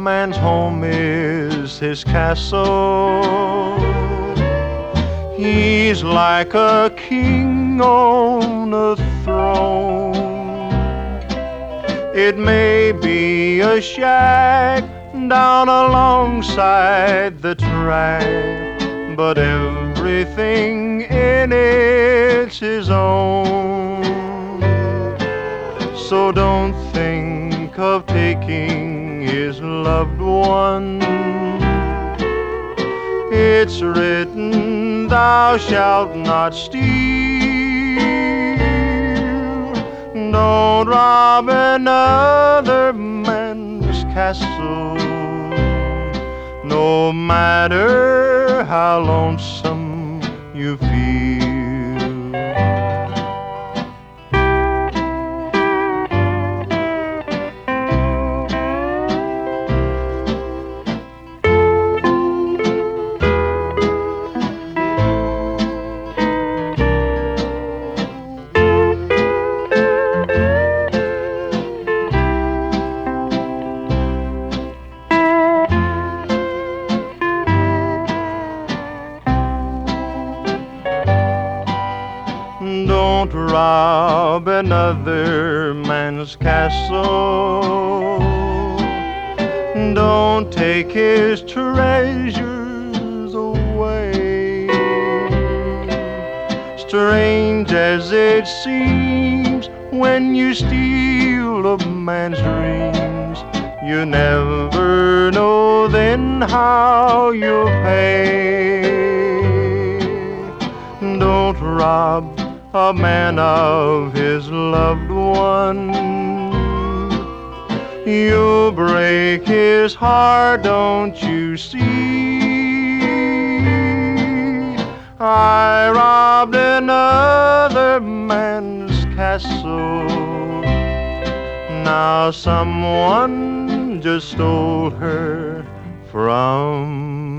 man's home is his castle. He's like a king on a throne. It may be a shack down alongside the track, but everything in it's his own. So don't think of taking his loved one. It's written, thou shalt not steal. Don't rob another man's castle, no matter how lonesome you feel. Don't rob another man's castle. Don't take his treasures away. Strange as it seems, when you steal a man's dreams, you never know then how you'll pay. Don't rob a man of his loved one. You'll break his heart, don't you see? I robbed another man's castle. Now someone just stole her from